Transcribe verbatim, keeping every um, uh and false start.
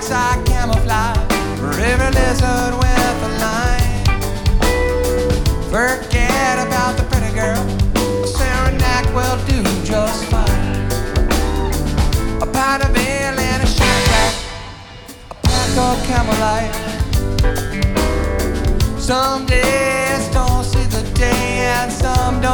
backside camouflage, river lizard with a line. Forget about the pretty girl, Saranac will do just fine. A pot of ale and a shot glass, a pack of Camelite. Some days don't see the day and some don't.